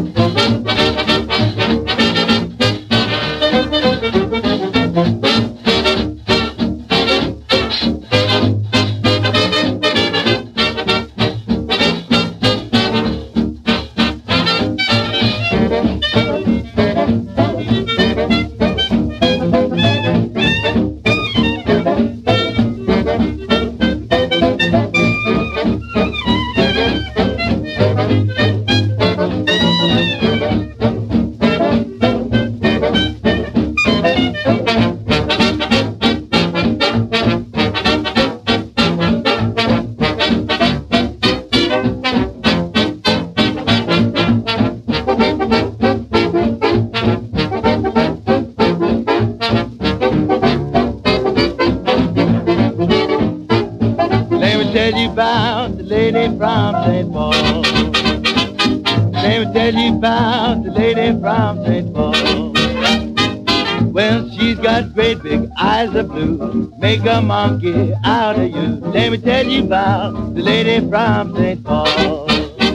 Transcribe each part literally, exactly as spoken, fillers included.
Tell you about the lady from Saint Paul. Let me tell you about the lady from Saint Paul. Well, she's got great big eyes of blue, make a monkey out of you. Let me tell you about the lady from Saint Paul.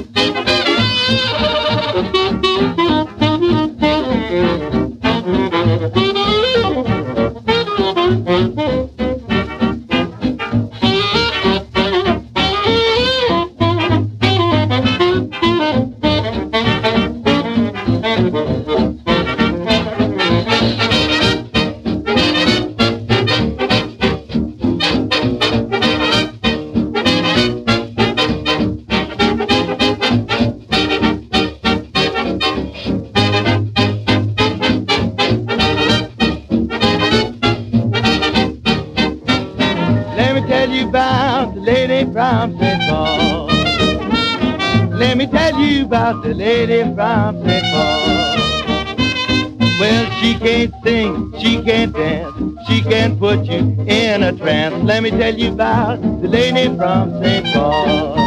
Let me tell you about the lady from Saint Paul. Let me tell you about the lady from Saint Paul. Well, she can't sing, she can't dance, she can put you in a trance. Let me tell you about the lady from Saint Paul.